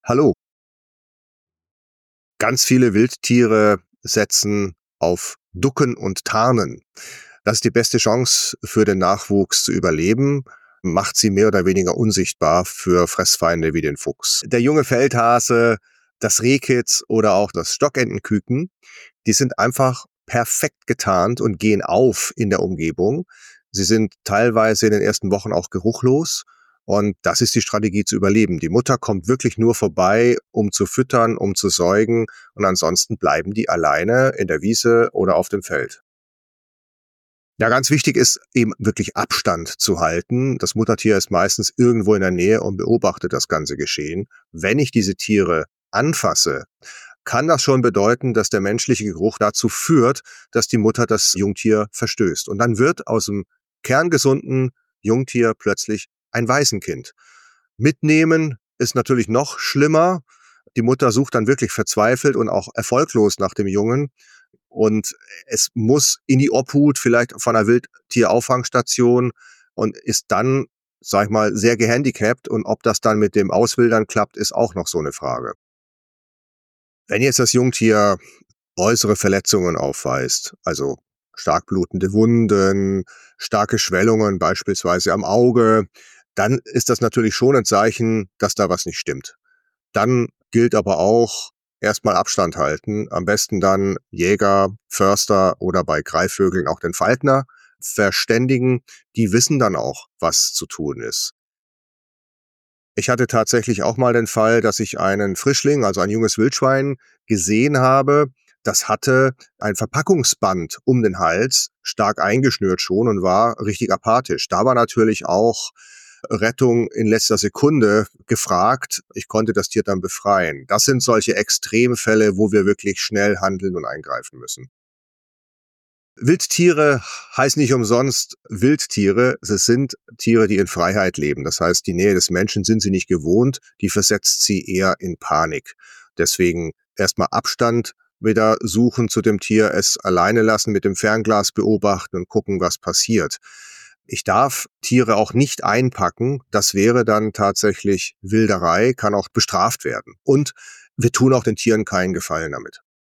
Hallo. Ganz viele Wildtiere setzen auf Ducken und Tarnen. Das ist die beste Chance für den Nachwuchs zu überleben, macht sie mehr oder weniger unsichtbar für Fressfeinde wie den Fuchs. Der junge Feldhase, das Rehkitz oder auch das Stockentenküken, die sind einfach perfekt getarnt und gehen auf in der Umgebung. Sie sind teilweise in den ersten Wochen auch geruchlos. Und das ist die Strategie zu überleben. Die Mutter kommt wirklich nur vorbei, um zu füttern, um zu säugen. Und ansonsten bleiben die alleine in der Wiese oder auf dem Feld. Ja, ganz wichtig ist eben wirklich Abstand zu halten. Das Muttertier ist meistens irgendwo in der Nähe und beobachtet das ganze Geschehen. Wenn ich diese Tiere anfasse, kann das schon bedeuten, dass der menschliche Geruch dazu führt, dass die Mutter das Jungtier verstößt. Und dann wird aus dem kerngesunden Jungtier plötzlich ein Waisenkind. Mitnehmen ist natürlich noch schlimmer. Die Mutter sucht dann wirklich verzweifelt und auch erfolglos nach dem Jungen. Und es muss in die Obhut vielleicht von einer Wildtierauffangstation und ist dann, sag ich mal, sehr gehandicapt. Und ob das dann mit dem Auswildern klappt, ist auch noch so eine Frage. Wenn jetzt das Jungtier äußere Verletzungen aufweist, also stark blutende Wunden, starke Schwellungen beispielsweise am Auge, dann ist das natürlich schon ein Zeichen, dass da was nicht stimmt. Dann gilt aber auch erstmal Abstand halten, am besten dann Jäger, Förster oder bei Greifvögeln auch den Falkner verständigen. Die wissen dann auch, was zu tun ist. Ich hatte tatsächlich auch mal den Fall, dass ich einen Frischling, also ein junges Wildschwein, gesehen habe. Das hatte ein Verpackungsband um den Hals, stark eingeschnürt schon und war richtig apathisch. Da war natürlich auch Rettung in letzter Sekunde gefragt. Ich konnte das Tier dann befreien. Das sind solche Extremfälle, wo wir wirklich schnell handeln und eingreifen müssen. Wildtiere heißen nicht umsonst Wildtiere. Es sind Tiere, die in Freiheit leben. Das heißt, die Nähe des Menschen sind sie nicht gewohnt. Die versetzt sie eher in Panik. Deswegen erstmal Abstand wieder suchen zu dem Tier, es alleine lassen, mit dem Fernglas beobachten und gucken, was passiert. Ich darf Tiere auch nicht einpacken. Das wäre dann tatsächlich Wilderei, kann auch bestraft werden. Und wir tun auch den Tieren keinen Gefallen damit.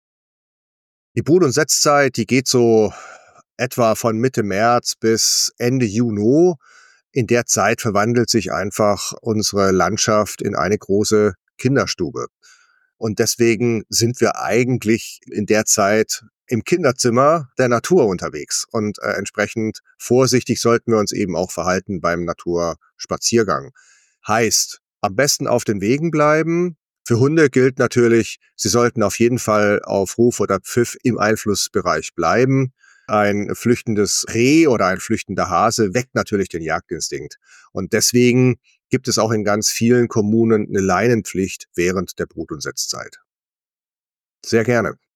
Die Brut- und Setzzeit, die geht so etwa von Mitte März bis Ende Juni. In der Zeit verwandelt sich einfach unsere Landschaft in eine große Kinderstube. Und deswegen sind wir eigentlich in der Zeit im Kinderzimmer der Natur unterwegs. Und entsprechend vorsichtig sollten wir uns eben auch verhalten beim Naturspaziergang. Heißt, am besten auf den Wegen bleiben. Für Hunde gilt natürlich, sie sollten auf jeden Fall auf Ruf oder Pfiff im Einflussbereich bleiben. Ein flüchtendes Reh oder ein flüchtender Hase weckt natürlich den Jagdinstinkt. Und deswegen gibt es auch in ganz vielen Kommunen eine Leinenpflicht während der Brut- und Setzzeit. Sehr gerne.